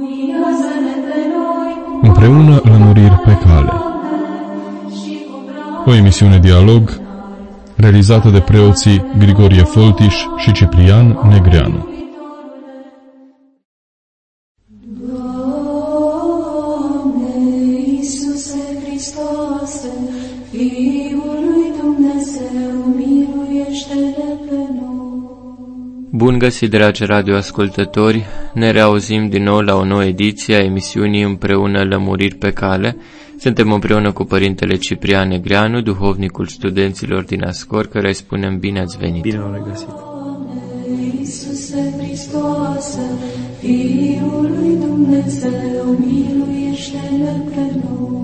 Împreună lămuriri pe cale. O emisiune dialog realizată de preoții Grigorie Foltiș și Ciprian Negreanu. Bun găsit, dragi radioascultători! Ne reauzim din nou la o nouă ediție a emisiunii Împreună lămuriri pe cale. Suntem împreună cu Părintele Ciprian Negreanu, duhovnicul studenților din Ascor, căruia îi spunem bine ați venit. Bine v-am regăsit. Iisuse Hristoase, Fiul lui Dumnezeu, miluiește-ne pe noi.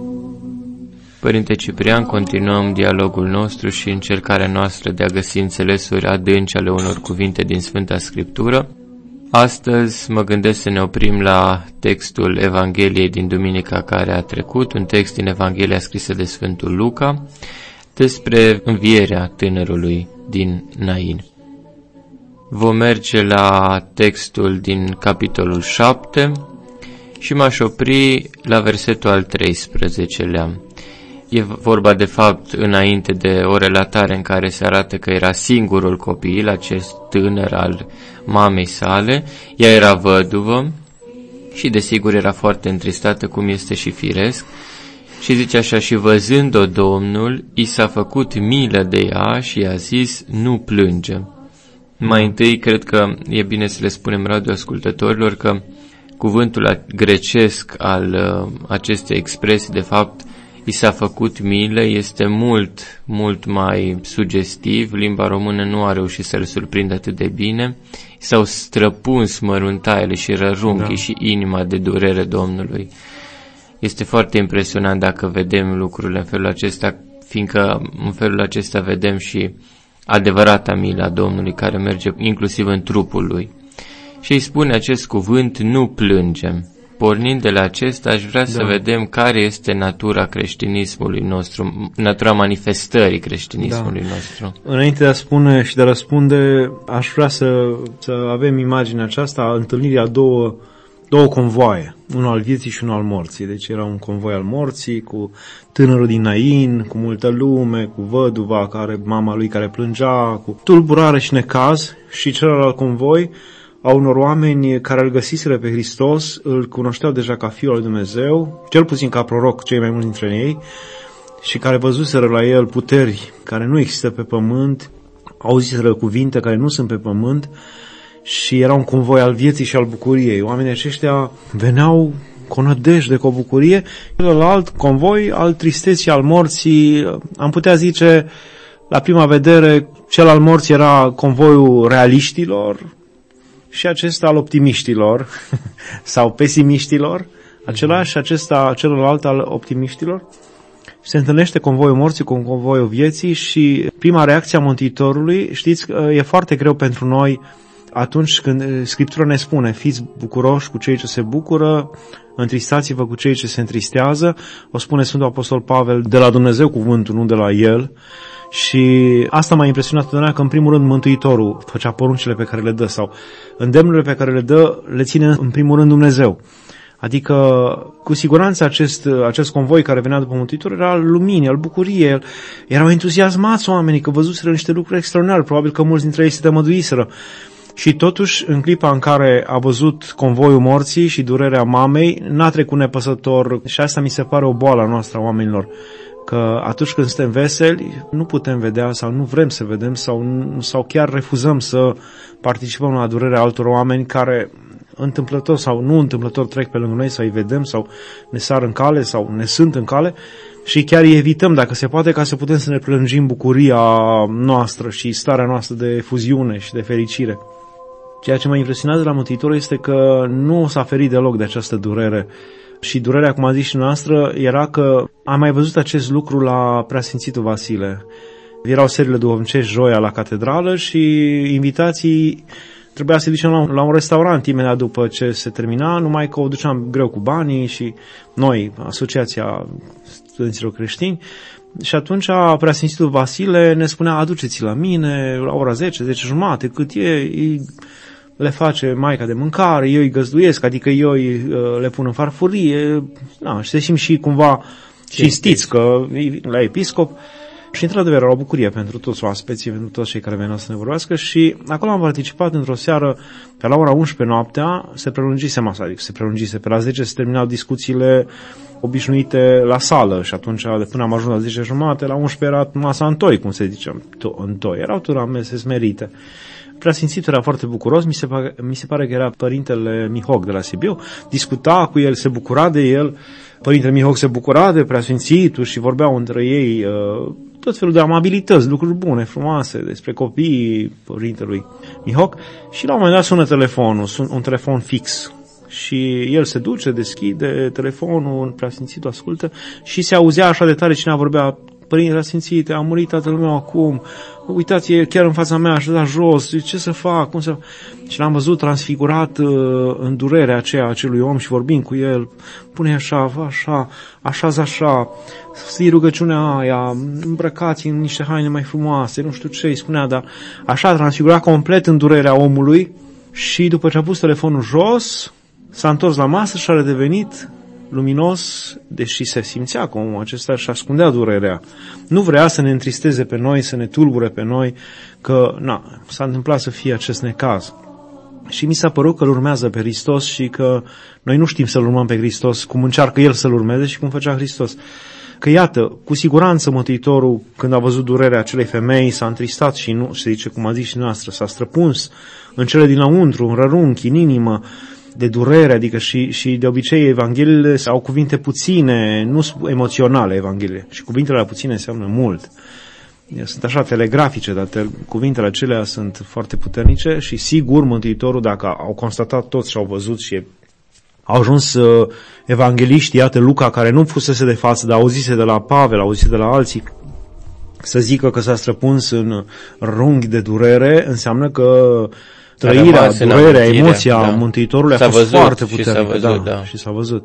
Părinte Ciprian, continuăm dialogul nostru și încercarea noastră de a găsi înțelesuri adânci ale unor cuvinte din Sfânta Scriptură. Astăzi mă gândesc să ne oprim la textul Evangheliei din duminica care a trecut, un text din Evanghelia scrisă de Sfântul Luca, despre învierea tânărului din Nain. Vom merge la textul din capitolul 7 și m-aș opri la versetul al 13-lea. E vorba de fapt înainte de o relatare în care se arată că era singurul copil, acest tânăr al mamei sale. Ea era văduvă și desigur era foarte întristată, cum este și firesc. Și zice așa: și văzând-o Domnul, i s-a făcut milă de ea și i-a zis: nu plânge. Mai întâi cred că e bine să le spunem radioascultătorilor că cuvântul grecesc al acestei expresii, de fapt, i s-a făcut milă, este mult mai sugestiv. Limba română nu a reușit să-l surprindă atât de bine. S-au străpuns măruntaiele și rărunchii și inima de durere Domnului. Este foarte impresionant dacă vedem lucrurile în felul acesta, fiindcă în felul acesta vedem și adevărata milă a Domnului care merge inclusiv în trupul lui. Și îi spune acest cuvânt: nu plângem. Pornind de la acesta, aș vrea să vedem care este natura creștinismului nostru, natura manifestării creștinismului nostru. Înainte de a spune și de a răspunde, aș vrea să avem imaginea aceasta a întâlnirii a două convoaie, unul al vieții și unul al morții. Deci era un convoi al morții cu tânărul din Nain, cu multă lume, cu văduva, mama lui care plângea, cu tulburare și necaz, și celălalt convoi a unor oameni care îl găsiseră pe Hristos, îl cunoșteau deja ca Fiul al Dumnezeu, cel puțin ca proroc cei mai mulți dintre ei, și care văzuseră la el puteri care nu există pe pământ, auziseră cuvinte care nu sunt pe pământ, și era un convoi al vieții și al bucuriei. Oamenii aceștia veneau cu o nădejde, cu o bucurie. Celălalt convoi al tristeții, al morții, am putea zice, la prima vedere, cel al morții era convoiul realiștilor, și acesta al optimiștilor sau pesimiștilor, același, acesta celălalt al optimiștilor. Se întâlnește convoiul morții cu convoiul vieții și prima reacție a Mântuitorului, știți, e foarte greu pentru noi atunci când Scriptura ne spune: fiți bucuroși cu cei ce se bucură, întristați-vă cu cei ce se întristează. O spune Sfântul Apostol Pavel de la Dumnezeu cuvântul, nu de la el. Și asta m-a impresionat totdeauna, că în primul rând Mântuitorul făcea poruncile pe care le dă sau îndemnurile pe care le dă, le ține în primul rând Dumnezeu. Adică, cu siguranță, acest convoi care venea după Mântuitor era al luminii, al bucuriei. Erau entuziasmați oamenii că văzuseră niște lucruri extraordinare, probabil că mulți dintre ei se tămăduiseră. Și totuși, în clipa în care a văzut convoiul morții și durerea mamei, n-a trecut nepăsător. Și asta mi se pare o boală a noastră, a oamenilor, că atunci când suntem veseli, nu putem vedea sau nu vrem să vedem sau chiar refuzăm să participăm la durerea altor oameni care întâmplător sau nu întâmplător trec pe lângă noi, să îi vedem sau ne sar în cale sau ne sunt în cale, și chiar îi evităm dacă se poate, ca să putem să ne prelungim bucuria noastră și starea noastră de efuziune și de fericire. Ceea ce mă impresionează la Mântuitorul este că nu s-a ferit deloc de această durere. Și durerea, cum a zis și noastră, era că am mai văzut acest lucru la Preasfințitul Vasile. Erau serile duhovnicești joia la catedrală și invitații trebuia să ducem la un restaurant imediat după ce se termina, numai că o duceam greu cu banii și noi, Asociația Studenților Creștini, și atunci Preasfințitul Vasile ne spunea: aduceți la mine la ora 10, 10 jumate, cât e le face maica de mâncare, eu îi găzduiesc, adică eu le pun în farfurie, și se simt și cumva cinstiți că la episcop. Și într-adevăr era o bucurie pentru toți oaspeții, pentru toți cei care veneau să ne vorbească și acolo am participat într-o seară, pe la ora 11 noaptea, se prelungise masa, adică se prelungise, pe la 10 se terminau discuțiile obișnuite la sală și atunci până am ajuns la 10 jumate, la 11 era masa în toi, cum se zice, în toi, erau tura mese smerite. Preasfințitul era foarte bucuros, mi se pare că era părintele Mihoc de la Sibiu, discuta cu el, se bucura de el, părintele Mihoc se bucura de Preasfințitul și vorbeau între ei tot felul de amabilități, lucruri bune, frumoase, despre copiii părintelui Mihoc și la un moment dat sună telefonul, un telefon fix și el se duce, deschide telefonul, Preasfințitul ascultă și se auzea așa de tare cineva vorbea: Părinte Preasfințite, a murit tatăl meu acum, uitați, e chiar în fața mea, aș da jos, ce să fac, cum să... Și l-am văzut transfigurat în durerea aceea acelui om și vorbim cu el, pune așa, așează așa, zi rugăciunea aia, îmbrăcați în niște haine mai frumoase, nu știu ce îi spunea, dar așa transfigurat complet în durerea omului și după ce a pus telefonul jos, s-a întors la masă și a redevenit luminos, deși se simțea că omul acesta își ascundea durerea. Nu vrea să ne întristeze pe noi, să ne tulbure pe noi, că s-a întâmplat să fie acest necaz. Și mi s-a părut că îl urmează pe Hristos și că noi nu știm să-L urmăm pe Hristos, cum încearcă El să-L urmeze și cum făcea Hristos. Că iată, cu siguranță Mântuitorul, când a văzut durerea acelei femei, s-a întristat și nu, se zice, cum a zis și noastră, s-a străpuns în cele dinăuntru, în rărunchi, în inimă, de durere, adică și de obicei evangheliile au cuvinte puține, nu sunt emoționale evangheliile, și cuvintele la puține înseamnă mult. Sunt așa telegrafice, dar cuvintele acelea sunt foarte puternice și sigur Mântuitorul, dacă au constatat toți și au văzut și au ajuns evangheliști, iată Luca, care nu fusese de față, dar auzise de la Pavel, auzise de la alții, să zică că s-a străpuns în runghi de durere, înseamnă că trăirea, durerea, emoția Mântuitorului a fost foarte puternică. Și s-a văzut.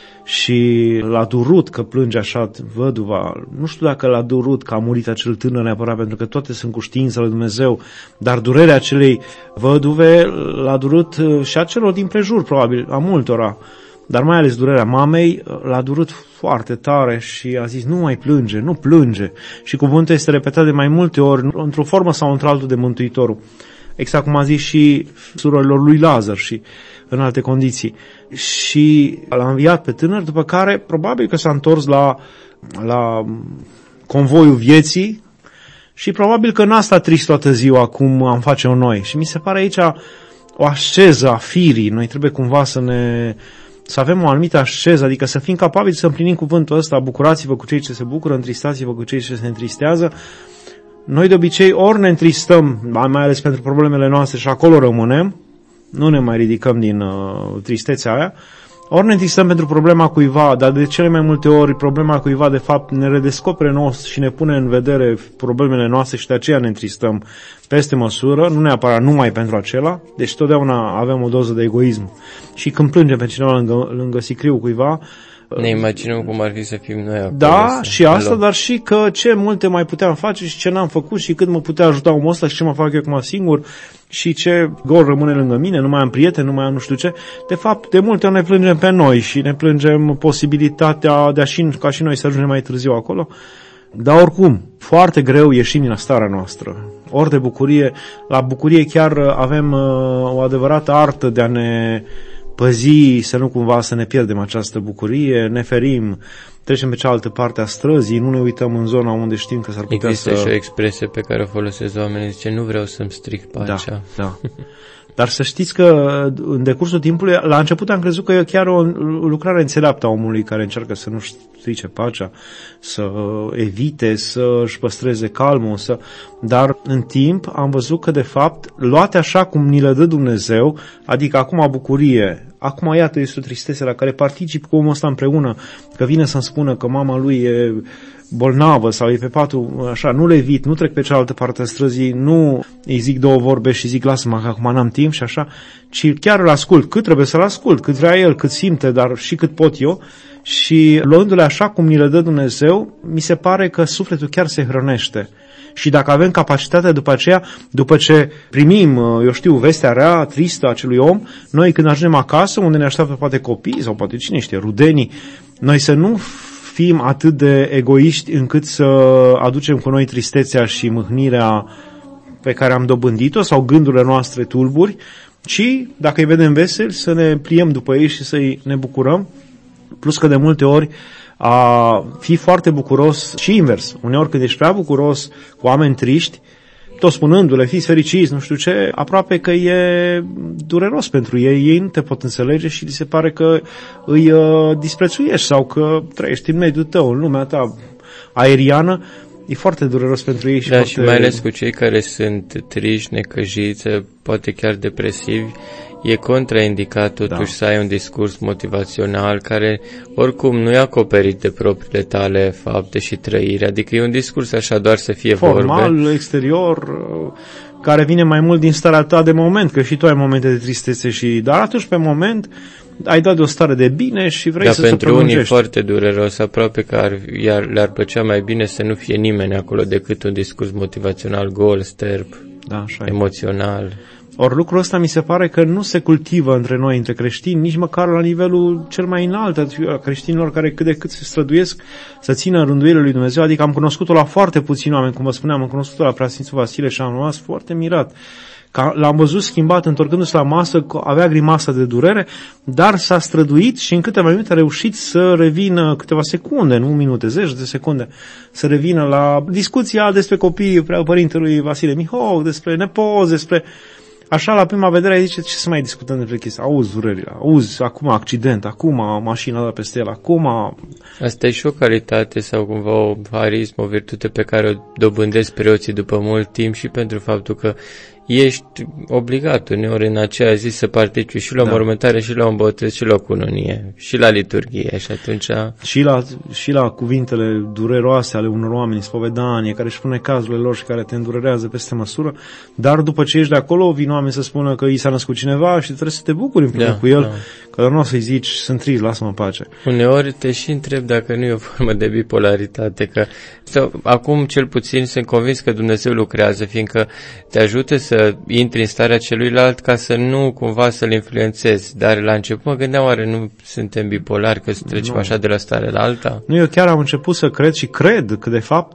Și l-a durut că plânge așa văduva. Nu știu dacă l-a durut că a murit acel tânăr neapărat, pentru că toate sunt cu știința lui Dumnezeu, dar durerea acelei văduve l-a durut și a celor din prejur, probabil, a multora. Dar mai ales durerea mamei l-a durut foarte tare și a zis: nu mai plânge, nu plânge. Și cuvântul este repetat de mai multe ori, într-o formă sau într-altul, de Mântuitorul. Exact cum a zis și surorilor lui Lazar și în alte condiții. Și l-a înviat pe tânăr, după care probabil că s-a întors la convoiul vieții și probabil că n-a stat trist toată ziua cum am face-o noi. Și mi se pare aici o asceză a firii. Noi trebuie cumva să avem o anumită asceză, adică să fim capabili să împlinim cuvântul ăsta: bucurați-vă cu cei ce se bucură, întristați-vă cu cei ce se întristează. Noi de obicei ori ne întristăm, mai ales pentru problemele noastre, și acolo rămânem, nu ne mai ridicăm din tristețea aia, ori ne întristăm pentru problema cuiva, dar de cele mai multe ori problema cuiva de fapt ne redescopere nouă și ne pune în vedere problemele noastre și de aceea ne întristăm peste măsură, nu neapărat numai pentru acela, deci totdeauna avem o doză de egoism. Și când plângem pe cineva lângă sicriul cuiva, ne imaginăm cum ar fi să fim noi acolo. Da, și asta, dar și că ce multe mai puteam face și ce n-am făcut și cât mă putea ajuta omul ăsta și ce mă fac eu acum singur și ce gol rămâne lângă mine, nu mai am prieteni, nu mai am nu știu ce. De fapt, de multe ori ne plângem pe noi și ne plângem posibilitatea de ca și noi să ajungem mai târziu acolo. Dar oricum, foarte greu ieșim din starea noastră. Ori de bucurie, la bucurie chiar avem o adevărată artă de a ne păzi, să nu cumva să ne pierdem această bucurie, ne ferim, trecem pe cealaltă parte a străzii, nu ne uităm în zona unde știm că s-ar putea Există și o expresie pe care o folosesc oamenii, zice: nu vreau să-mi stric pacea. Da. Dar să știți că în decursul timpului, la început am crezut că e chiar o lucrare înțeleaptă a omului care încearcă să nu strice pacea, să evite, să își păstreze calmul, dar în timp am văzut că de fapt, luate așa cum ni le dă Dumnezeu, adică acum bucurie, acum iată este o tristețe la care particip cu omul ăsta împreună, că vine să-mi spună că mama lui e bolnavă sau e pe patul, așa, nu le evit, nu trec pe cealaltă parte a străzii, nu îi zic două vorbe și zic lasă-mă că acum n-am timp și așa, ci chiar îl ascult, cât trebuie să-l ascult, cât vrea el, cât simte, dar și cât pot eu. Și luându-le așa cum ni le dă Dumnezeu, mi se pare că sufletul chiar se hrănește Și dacă avem capacitatea după aceea, după ce primim, vestea rea, tristă a acelui om, noi când ajungem acasă, unde ne așteaptă poate copii sau poate cine știe, rudenii, noi să nu fim atât de egoiști încât să aducem cu noi tristețea și mâhnirea pe care am dobândit-o sau gândurile noastre tulburi, ci, dacă îi vedem veseli, să ne pliem după ei și să ne bucurăm. Plus că de multe ori a fi foarte bucuros și invers. Uneori când ești prea bucuros cu oameni triști, tot spunându-le, fiți fericiți, nu știu ce, aproape că e dureros pentru ei. Ei nu te pot înțelege și li se pare că îi disprețuiești sau că trăiești în mediul tău, în lumea ta aeriană. E foarte dureros pentru ei. Da, și mai ales cu cei care sunt triști, necăjiți, poate chiar depresivi, e contraindicat totuși să ai un discurs motivațional care oricum nu e acoperit de propriile tale fapte și trăiri, adică e un discurs așa doar să fie formal, vorbe. Exterior, care vine mai mult din starea ta de moment, că și tu ai momente de tristețe dar atunci pe moment ai dat de o stare de bine și vrei să se prelungești. Dar pentru unii foarte dureros, aproape că le-ar plăcea mai bine să nu fie nimeni acolo decât un discurs motivațional gol, sterb, emoțional. Ori lucrul ăsta mi se pare că nu se cultivă între noi, între creștini, nici măcar la nivelul cel mai înalt a creștinilor care cât de cât se străduiesc să țină rânduielile lui Dumnezeu. Adică am cunoscut-o la foarte puțini oameni, cum vă spuneam, am cunoscut-o la Preasfințul Vasile și am rămas foarte mirat. L-am văzut schimbat, întorcându-se la masă, avea grimasă de durere, dar s-a străduit și în câteva minute a reușit să revină, câteva secunde, nu minute, zeci de secunde, să revină la discuția despre copiii părintelui Vasile Mihou, despre nepoți, despre... Așa, la prima vedere, ai zice, ce să mai discutăm despre chestia? Auzi durerile, auzi, acum accident, acum mașina da peste el, acum... Asta e și o calitate sau cumva o harismă, o virtute pe care o dobândesc preoții după mult timp și pentru faptul că ești obligat uneori în aceea zi să participi și la mormântare, și la un botez, și la o cununie, și la liturghie și atunci... Și la cuvintele dureroase ale unor oameni în spovedanie, care își spune cazurile lor și care te îndurerează peste măsură, dar după ce ești de acolo, vin oameni să spună că i s-a născut cineva și trebuie să te bucuri împreună cu el, că nu o să-i zici, sunt trist, lasă-mă în pace. Uneori te și întreb dacă nu e o formă de bipolaritate, că acum cel puțin sunt convins că Dumnezeu lucrează, fiindcă te ajută să intri în starea celuilalt ca să nu cumva să-l influențezi. Dar la început mă gândeam, oare nu suntem bipolari, că trecem așa de la stare la alta? Nu, eu chiar am început să cred și cred că de fapt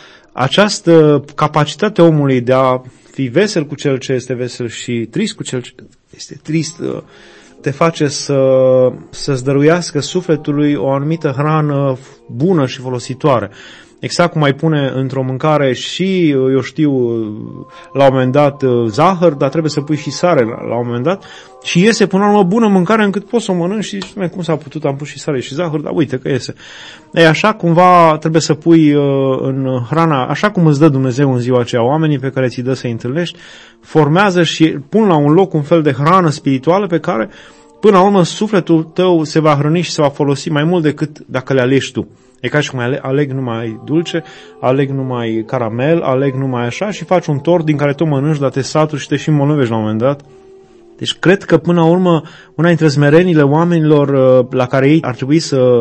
această capacitate omului de a fi vesel cu cel ce este vesel și trist cu cel ce este trist te face să-ți dăruiască sufletului o anumită hrană bună și folositoare. Exact cum ai pune într-o mâncare și, eu știu, la un moment dat zahăr, dar trebuie să pui și sare la un moment dat și iese până la urmă bună mâncare încât poți să o mănânci și zici, cum s-a putut, am pus și sare și zahăr, dar uite că iese. Ei, așa cumva trebuie să pui în hrana, așa cum îți dă Dumnezeu în ziua aceea, oamenii pe care ți dă să-i întâlnești, formează și pun la un loc un fel de hrană spirituală pe care până la urmă sufletul tău se va hrăni și se va folosi mai mult decât dacă le alegi tu. E ca și cum aleg numai dulce, aleg numai caramel, aleg numai așa și faci un tort din care tu mănânci, dar te saturi și te și îmbolnăvești la un moment dat. Deci cred că până la urmă una dintre smerenile oamenilor la care ei ar trebui să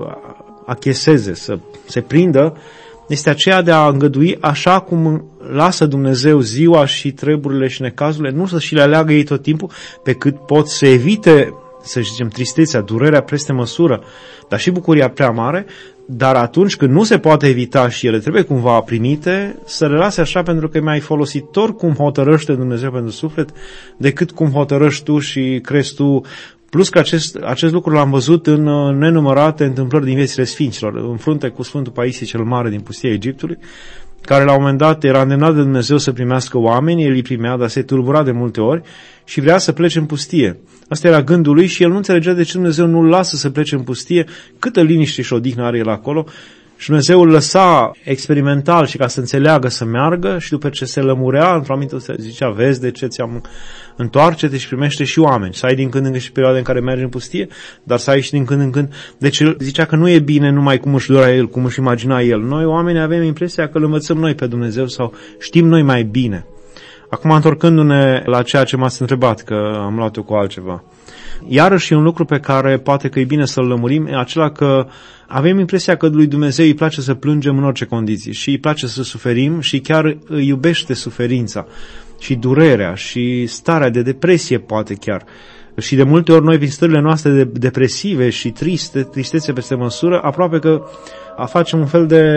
acheseze, să se prindă, este aceea de a îngădui așa cum lasă Dumnezeu ziua și treburile și necazurile, nu să și le aleagă ei tot timpul, pe cât pot să evite, să zicem, tristețea, durerea peste măsură, dar și bucuria prea mare, dar atunci când nu se poate evita și ele trebuie cumva primite, să le lase așa pentru că e mai folositor cum hotărăște Dumnezeu pentru suflet decât cum hotărăști tu și crezi tu. Plus că acest lucru l-am văzut în nenumărate întâmplări din viețile sfinților, în frunte cu Sfântul Paisie cel Mare din pustia Egiptului, care la un moment dat era îndemnat de Dumnezeu să primească oameni, el îi primea, dar se tulbura de multe ori și vrea să plece în pustie. Asta era gândul lui și el nu înțelegea de ce Dumnezeu nu-l lasă să plece în pustie, câtă liniște și odihnă are el acolo. Și Dumnezeu îl lăsa experimental și ca să înțeleagă să meargă și după ce se lămurea, într-o aminte zicea, vezi de ce ți-am întoarce-te și primește și oameni. Să ai din când în când și perioade în care mergi în pustie, dar să ai și din când în când. Deci el zicea că nu e bine numai cum își dorea el, cum își imagina el. Noi oamenii avem impresia că îl învățăm noi pe Dumnezeu sau știm noi mai bine. Acum, întorcându-ne la ceea ce m-ați întrebat, că am luat-o cu altceva. Iarăși e un lucru pe care poate că e bine să-l lămurim, e acela că avem impresia că lui Dumnezeu îi place să plângem în orice condiții și îi place să suferim și chiar îi iubește suferința și durerea și starea de depresie poate chiar. Și de multe ori noi, prin stările noastre depresive și tristețe peste măsură, aproape că facem un fel de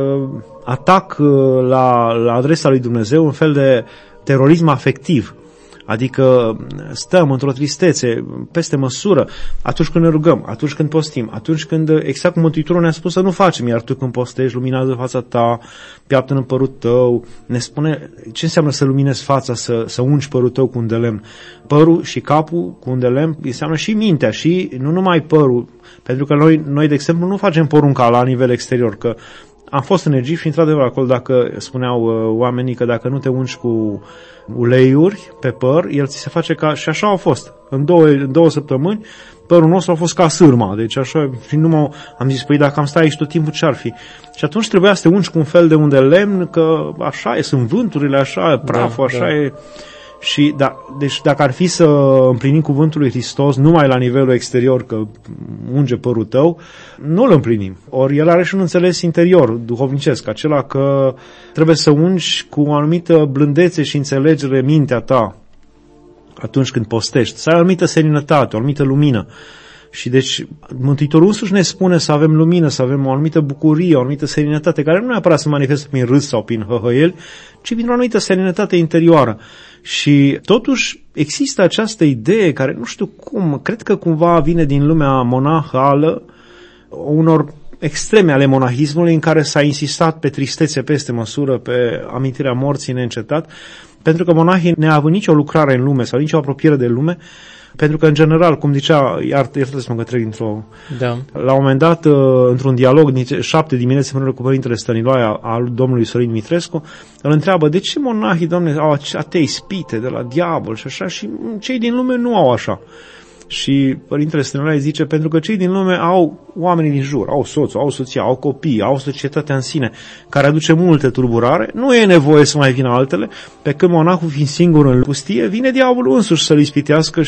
atac la adresa lui Dumnezeu, un fel de terorism afectiv. Adică stăm într-o tristețe peste măsură atunci când ne rugăm, atunci când postim, atunci când, exact cum Mântuitorul ne-a spus să nu facem, iar tu când postești, luminează fața ta, piaptă-n părul tău, ne spune ce înseamnă să luminezi fața, să ungi părul tău cu un de lemn. Părul și capul cu un de lemn înseamnă și mintea și nu numai părul, pentru că noi de exemplu, nu facem porunca la nivel exterior, că am fost în Egipt și într-adevăr acolo dacă spuneau oamenii că dacă nu te ungi cu uleiuri pe păr, el ți se face ca, și așa au fost. În două săptămâni părul nostru a fost ca sârma, deci așa, și nu am zis, păi dacă am stat aici tot timpul ce-ar fi? Și atunci trebuia să te ungi cu un fel de un de lemn, că așa e, sunt vânturile, așa e, praful, așa e. Și deci dacă ar fi să împlinim cuvântul lui Hristos numai la nivelul exterior, că unge părul tău, nu îl împlinim. Ori el are și un înțeles interior, duhovnicesc, acela că trebuie să ungi cu o anumită blândețe și înțelegere mintea ta atunci când postești, să ai o anumită seninătate, o anumită lumină. Și deci Mântuitorul însuși ne spune să avem lumină, să avem o anumită bucurie, o anumită seninătate, care nu neapărat se manifestă prin râs sau prin hăhăieli, ci prin o anumită seninătate interioară. Și totuși există această idee care, nu știu cum, cred că cumva vine din lumea monahală, unor extreme ale monahismului în care s-a insistat pe tristețe peste măsură, pe amintirea morții neîncetat, pentru că monahii neavând nicio lucrare în lume sau nicio apropiere de lume, pentru că, în general, cum zicea, iertați-mă că trec la un moment dat, într-un dialog, 7 dimineți împreună cu Părintele Stăniloae al domnului Sorin Mitrescu, îl întreabă, de ce monahii, Doamne, au atei ispite de la diavol și așa, și cei din lume nu au așa? Și Părintele Stăniloae zice, pentru că cei din lume au oamenii din jur, au soțul, au soția, au copii, au societatea în sine, care aduce multe tulburare, nu e nevoie să mai vină altele, pe când monahul fiind singur în pustie, vine diavolul însuși să-l ispitească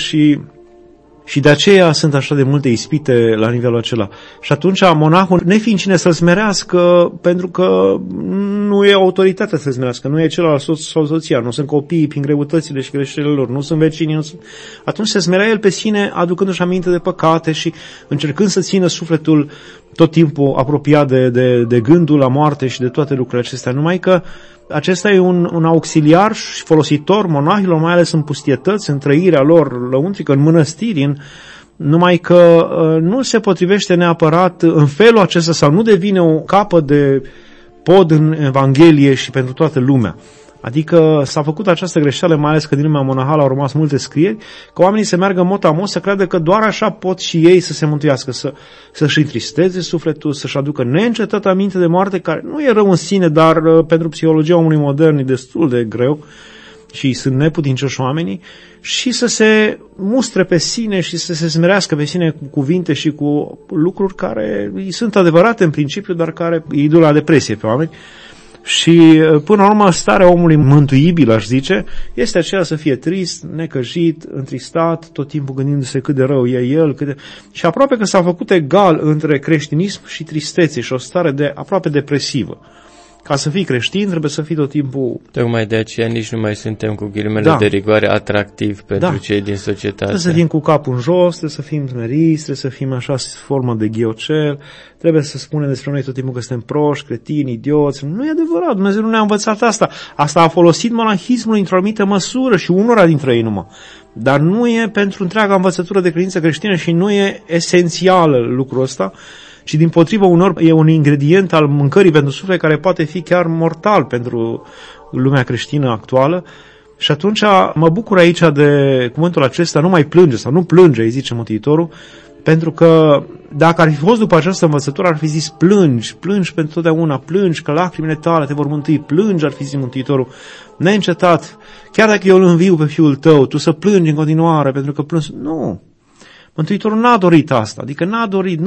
și de aceea sunt așa de multe ispite la nivelul acela. Și atunci monahul, nefiind cine să-l smerească, pentru că nu e autoritatea să-l smerească, nu e celălalt soț sau soția, nu sunt copiii prin greutățile și greșelile lor, nu sunt vecinii, atunci se smerea el pe sine, aducându-și aminte de păcate și încercând să țină sufletul tot timpul apropiat de gândul la moarte și de toate lucrurile acestea. Numai că acesta e un auxiliar și folositor monahilor, mai ales în pustietăți, în trăirea lor lăuntrică, în mănăstiri, numai că nu se potrivește neapărat în felul acesta sau nu devine o capă de pod în Evanghelie și pentru toată lumea. Adică s-a făcut această greșeală, mai ales că din lumea monahală au rămas multe scrieri, că oamenii se meargă mot-amos să creadă că doar așa pot și ei să se mântuiască, să-și întristeze sufletul, să-și aducă neîncetat aminte de moarte, care nu e rău în sine, dar pentru psihologia omului modern e destul de greu și sunt neputincioși oamenii, și să se mustre pe sine și să se smerească pe sine cu cuvinte și cu lucruri care sunt adevărate în principiu, dar care îi duc la depresie pe oameni. Și până la urmă starea omului mântuibil, aș zice, este aceea să fie trist, necăjit, întristat, tot timpul gândindu-se cât de rău e el, și aproape că s-a făcut egal între creștinism și tristețe și o stare aproape depresivă. Ca să fii creștin, trebuie să fii tot timpul... Tocmai de aceea nici nu mai suntem cu ghilimele de rigoare atractiv pentru cei din societate. Trebuie să fim cu capul în jos, trebuie să fim smeriți, trebuie să fim așa formă de ghiocel, trebuie să spunem despre noi tot timpul că suntem proști, cretini, idioți. Nu e adevărat, Dumnezeu nu ne-a învățat asta. Asta a folosit monahismul într-o anumită măsură și unora dintre ei numai. Dar nu e pentru întreaga învățătură de credință creștină și nu e esențial lucrul ăsta. Și dimpotrivă unor e un ingredient al mâncării pentru suflet care poate fi chiar mortal pentru lumea creștină actuală. Și atunci mă bucur aici de cuvântul acesta, nu mai plânge sau nu plânge, îi zice Mântuitorul, pentru că dacă ar fi fost după această învățătură, ar fi zis plângi pentru totdeauna, plângi că lacrimile tale te vor mântui, plângi, ar fi zis Mântuitorul, neîncetat, chiar dacă eu îl înviu pe fiul tău, tu să plângi în continuare pentru că plângi. Nu. Mântuitorul n-a dorit asta, adică n-a dorit,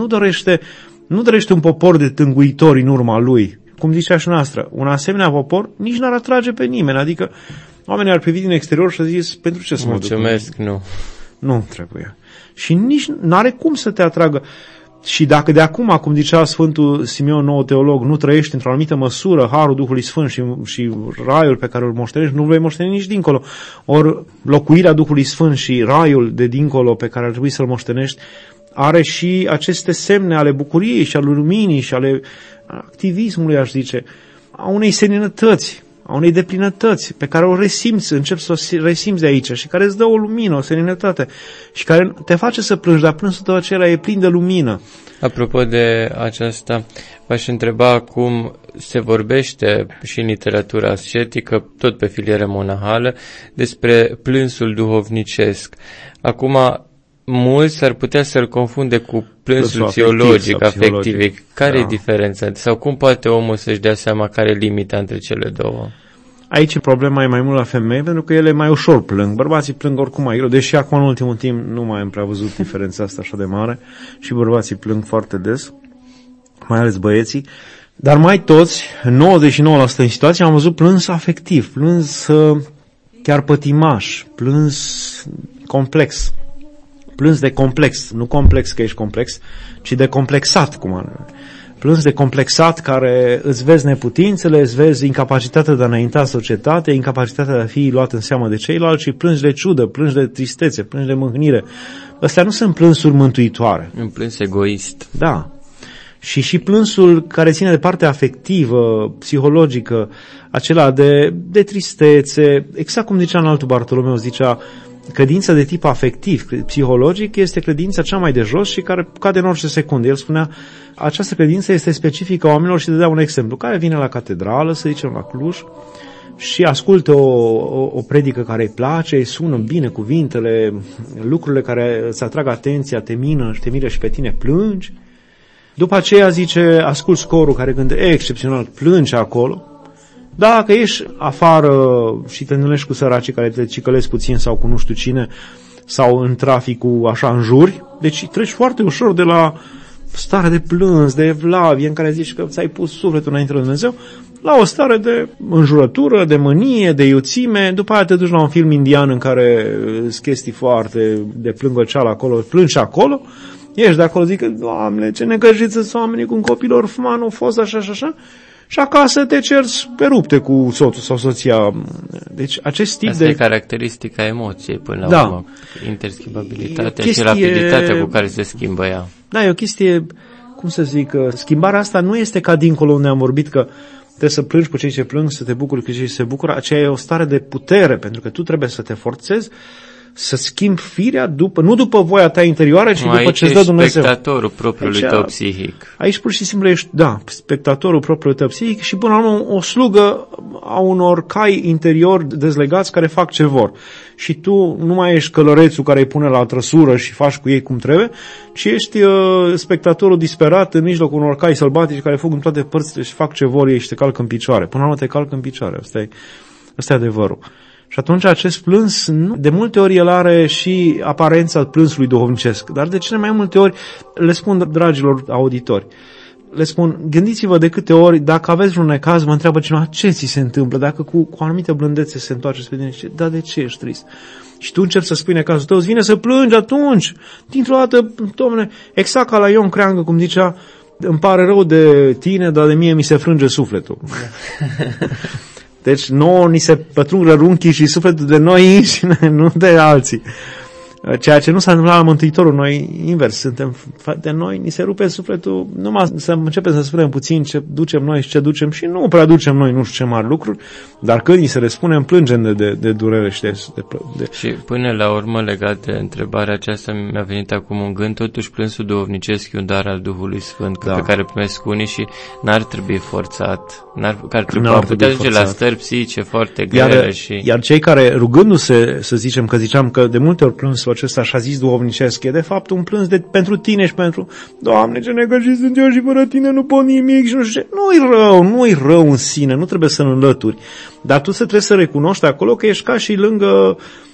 nu dorește un popor de tânguitori în urma lui. Cum zicea și noastră, un asemenea popor nici n-ar atrage pe nimeni, adică oamenii ar privi din exterior și ar zis, pentru ce să mă duc? Mulțumesc, nu. Nu trebuie. Și nici n-are cum să te atragă. Și dacă de acum, cum zicea Sfântul Simeon, nou teolog, nu trăiești într-o anumită măsură harul Duhului Sfânt și raiul pe care îl moștenești, nu vei moșteni nici dincolo. Ori locuirea Duhului Sfânt și raiul de dincolo pe care ar trebui să-l moștenești are și aceste semne ale bucuriei și ale luminii și ale activismului, aș zice, a unei seninătăți, a unei deplinătăți pe care o resimți, începi să o resimți de aici și care îți dă o lumină, o seninătate și care te face să plângi, dar plânsul tău acela e plin de lumină. Apropo de aceasta, v-aș întreba cum se vorbește și în literatura ascetică, tot pe filieră monahală, despre plânsul duhovnicesc. Acum, mulți ar putea să-l confunde cu plânsul psihologic, afectiv. Care e diferența? Sau cum poate omul să-și dea seama care e limita între cele două? Aici problema e mai mult la femei, pentru că ele mai ușor plâng. Bărbații plâng oricum mai greu, deși acum în ultimul timp nu mai am prea văzut diferența asta așa de mare și bărbații plâng foarte des, mai ales băieții. Dar mai toți, 99% din situații, am văzut plâns afectiv, plâns chiar pătimaș, plâns complex. Plâns de complex, nu complex că ești complex, ci de complexat, plâns de complexat care îți vezi neputințele, îți vezi incapacitatea de a înainta în societate, incapacitatea de a fi luat în seamă de ceilalți și plângi de ciudă, plângi de tristețe, plângi de mâhnire. Astea nu sunt plânsuri mântuitoare. Un plâns egoist. Da. Și plânsul care ține de partea afectivă, psihologică, acela de tristețe, exact cum zicea în altul Bartolomeu, zicea, credința de tip afectiv, psihologic, este credința cea mai de jos și care cade în orice secundă. El spunea, această credință este specifică oamenilor și dădea un exemplu, care vine la catedrală, să zicem la Cluj, și ascultă o predică care îi place, îi sună bine cuvintele, lucrurile care îți atrag atenția, te miră și pe tine plângi. După aceea zice, ascult scorul care cântă excepțional, plânge acolo. Dacă ești afară și te întâlnești cu săracii care te cicălesc puțin sau cu nu știu cine, sau în traficul așa în juri, deci treci foarte ușor de la stare de plâns, de evlavie, în care zici că ți-ai pus sufletul înainte de Dumnezeu, la o stare de înjurătură, de mânie, de iuțime. După aia te duci la un film indian în care sunt chestii foarte de plângăceală acolo, plângi acolo, ești de acolo, zic că, Doamne, ce necăjiți sunt oamenii cu un copil orfan, au fost așa și așa, și acasă te cerți pe rupte cu soțul sau soția. Deci acest tip asta e caracteristica emoției până la urmă. Interschimbabilitatea și rapiditatea cu care se schimbă ea. Da, e o chestie, cum să zic, schimbarea asta nu este ca dincolo unde am vorbit că trebuie să plângi cu cei ce plâng, să te bucuri cu cei ce se bucură. Aceea e o stare de putere, pentru că tu trebuie să te forțezi să schimbi firea nu după voia ta interioară, ci după ce îți dă Dumnezeu. Aici spectatorul propriului tău psihic. Aici pur și simplu ești, spectatorul propriului tău psihic și până la urmă o slugă a unor cai interiori dezlegați care fac ce vor. Și tu nu mai ești călărețul care îi pune la trăsură și faci cu ei cum trebuie, ci ești spectatorul disperat în mijlocul unor cai sălbatici care fug în toate părțile și fac ce vor ei și te calcă în picioare. Până la urmă te calcă în picioare. Asta e adevărul. Și atunci acest plâns, de multe ori el are și aparența plânsului duhovnicesc, dar de cele mai multe ori le spun dragilor auditori, le spun, gândiți-vă de câte ori, dacă aveți vreun necaz, mă întreabă cineva ce ți se întâmplă, dacă cu anumită blândețe se întoarce spre tine și zice, de ce ești trist? Și tu începi să spui necazul tău, îți vine să plângi atunci, dintr-o dată, dom'le, exact ca la Ion Creangă, cum zicea, îmi pare rău de tine, dar de mie mi se frânge sufletul. Deci nouă ni se pătrung rărunchii și sufletul de noi înșine, nu de alții. Ceea ce nu s-a întâmplat la Mântuitorul, noi invers, suntem de noi, ni se rupe sufletul, numai să începem să spunem puțin ce ducem noi și ce ducem și nu prea ducem noi nu știu ce mari lucruri, dar când ni se le spunem, plângem de durere și de... Și până la urmă, legat de întrebarea aceasta, mi-a venit acum un gând, totuși plânsul duhovnicesc e un dar al Duhului Sfânt, pe care primesc unii și n-ar trebui forțat, ar putea duce la stări psihice foarte grele Iar cei care, rugându-se, să zicem că ziceam că de multe ori plânsul acesta așa zis duhovnicesc e de fapt un plâns pentru tine și pentru Doamne, ce necăjit sunt eu și fără tine nu pot nimic și nu știu ce. Nu-i rău în sine, nu trebuie să-l înlături, dar tu trebuie să recunoști acolo că ești ca și lângă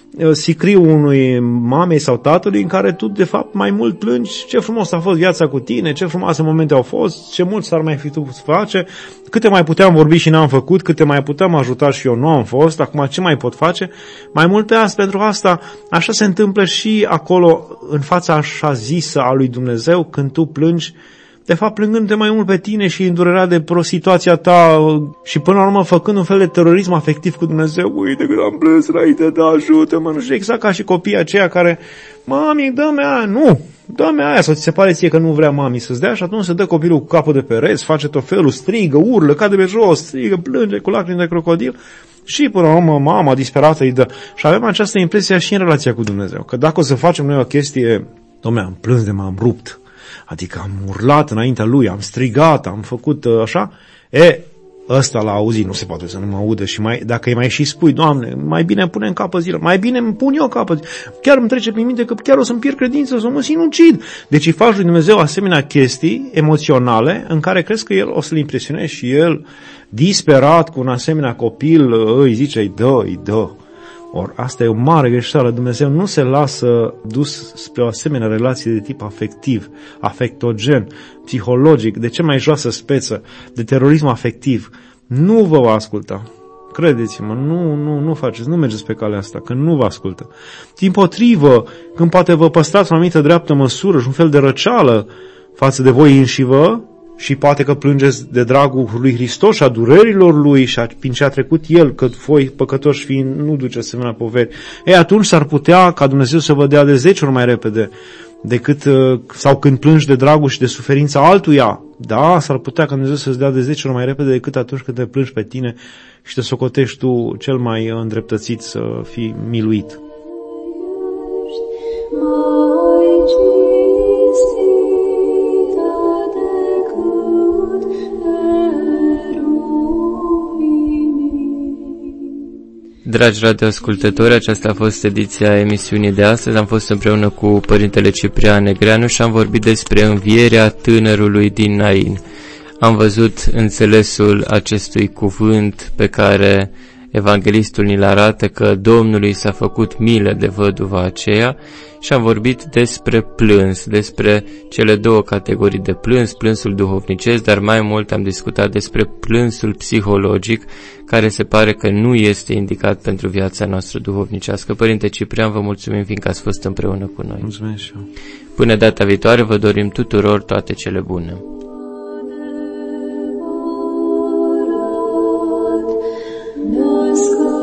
sicriul unui mamei sau tatălui în care tu de fapt mai mult plângi ce frumos a fost viața cu tine, ce frumoase momente au fost, ce mult s-ar mai fi tu să face, câte mai puteam vorbi și n-am făcut, câte mai puteam ajuta și eu nu am fost, acum ce mai pot face? Mai mult pe asta, pentru asta, așa se întâmplă și acolo în fața așa zisă a lui Dumnezeu când tu plângi, de fapt plângându-te mai mult pe tine și îndurerea de situația ta și până la urmă făcând un fel de terorism afectiv cu Dumnezeu. Uite cât am plâns înainte, da, ajută-mă, nu știu, exact ca și copiii aceia care, mami, dă-mi aia, nu, dă-mi aia, sau ți se pare ție că nu vrea mami să-ți dea și atunci se dă copilul cu capul de pereți, face tot felul, strigă, urlă, cade pe jos, strigă, plânge cu lacrimi de crocodil și până la urmă mama disperată îi dă. Și avem această impresie și în relația cu Dumnezeu, că dacă o să facem noi o chestie, dom'le, am plâns de m-am rupt, adică am urlat înaintea lui, am strigat, am făcut așa, ăsta l-a auzit, nu se poate să nu mă audă și dacă îi mai și spui, Doamne, mai bine pune în capă zilă, mai bine îmi pun eu capă, chiar îmi trece prin minte că chiar o să-mi pierd credință, o să mă sinucid. Deci îi faci lui Dumnezeu asemenea chestii emoționale în care crezi că el o să-l impresioneze și el, disperat cu un asemenea copil, îi zice, îi dă. Or, asta e o mare greșeală. Dumnezeu nu se lasă dus spre o asemenea relație de tip afectiv, afectogen, psihologic, de ce mai joasă speță, de terorism afectiv. Nu vă va asculta. Credeți-mă, nu faceți, nu mergeți pe calea asta, că nu vă ascultă. Dimpotrivă, când poate vă păstrați o anumită dreaptă măsură și un fel de răceală față de voi înșivă, și poate că plângeți de dragul lui Hristos și a durerilor lui și prin ce a trecut el, că voi păcătoși fiind nu duceți asemenea poveri. Atunci s-ar putea ca Dumnezeu să vă dea de 10 ori mai repede decât, sau când plângi de dragul și de suferința altuia. Da, s-ar putea ca Dumnezeu să-ți dea de 10 ori mai repede decât atunci când te plângi pe tine și te socotești tu cel mai îndreptățit să fii miluit. Dragi radioascultători, aceasta a fost ediția emisiunii de astăzi. Am fost împreună cu Părintele Ciprian Negreanu și am vorbit despre învierea tânărului din Nain. Am văzut înțelesul acestui cuvânt pe care evanghelistul ni-l arată, că Domnului s-a făcut milă de văduva aceea, și am vorbit despre plâns, despre cele două categorii de plâns, plânsul duhovnicesc, dar mai mult am discutat despre plânsul psihologic, care se pare că nu este indicat pentru viața noastră duhovnicească. Părinte Ciprian, vă mulțumim fiindcă ați fost împreună cu noi. Mulțumesc și eu. Până data viitoare, vă dorim tuturor toate cele bune. Let's go.